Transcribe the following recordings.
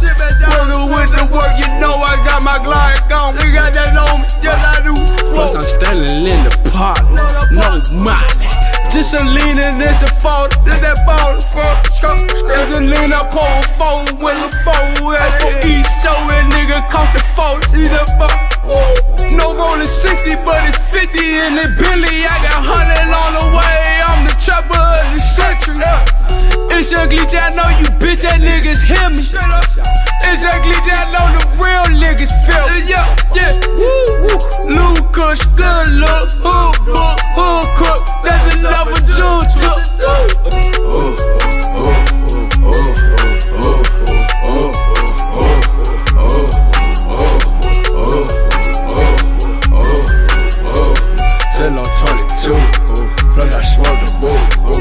Working with the work, you know I got my Glock on. You got that on me, yes I do. Plus I'm standing in the party, no money. Just a lean and it's a fall, Did that ball for and the lean up on phone with the phone. At for each show, that nigga caught the phone. See the phone. No rolling 60, but it's 50 in the Billy. I got 100 on the way. I'm the trapper of the century. It's ugly, I know you bitch ass niggas hear me. It's ugly, I know the real niggas feel me. Yeah, yeah. Lucas, good look, hood cook. That's another June took. Send on 22, plus I smoke the boo.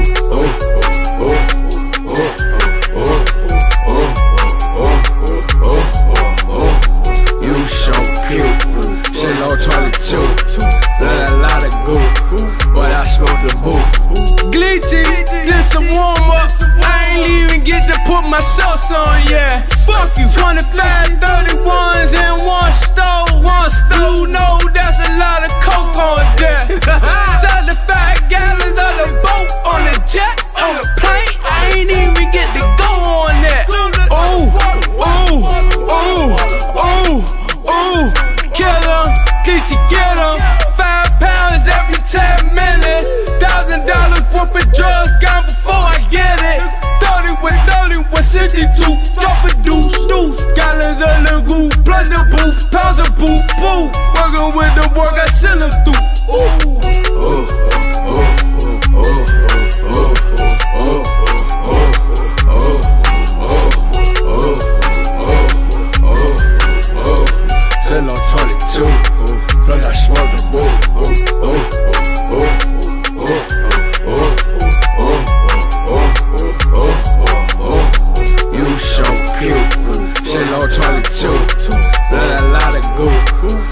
You so cute, send on 22, let a lot of goo, but I smoke the boo. Glitchy, this a warm up. I ain't even get to put my sauce on, yeah. Fuck you. 25, 31s in one stove. You know that's a lot of coke on there. 75 gallons of the boat on the jet, on the plane. I ain't even get to go on that. Ooh, kill him, Glitchy, get him. 5 pounds every 10 minutes. $1,000 worth of drugs gone before I get it. 30 with 62, drop a deuce. Gallons of the goo, plus the booth, pounds of boo. Working with the work, I send them through. Send on 22, plus I smoke the boo. You so cute, send on 22, let a lot of goo.